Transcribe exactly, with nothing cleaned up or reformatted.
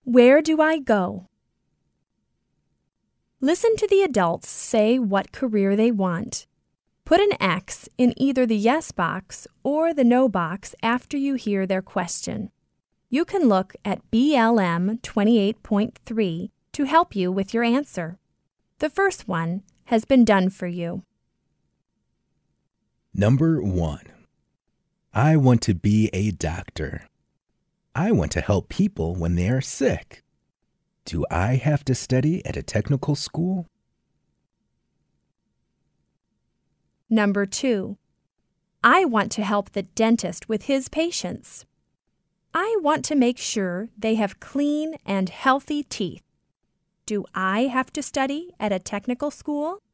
Where do I go? Listen to the adults say what career they want. Put an X in either the yes box or the no box after you hear their question. You can look at B L M twenty-eight point three to help you with your answer. The first one has been done for you. Number one. I want to be a doctor. I want to help people when they are sick. Do I have to study at a technical school? Number two. I want to help the dentist with his patients. I want to make sure they have clean and healthy teeth. Do I have to study at a technical school?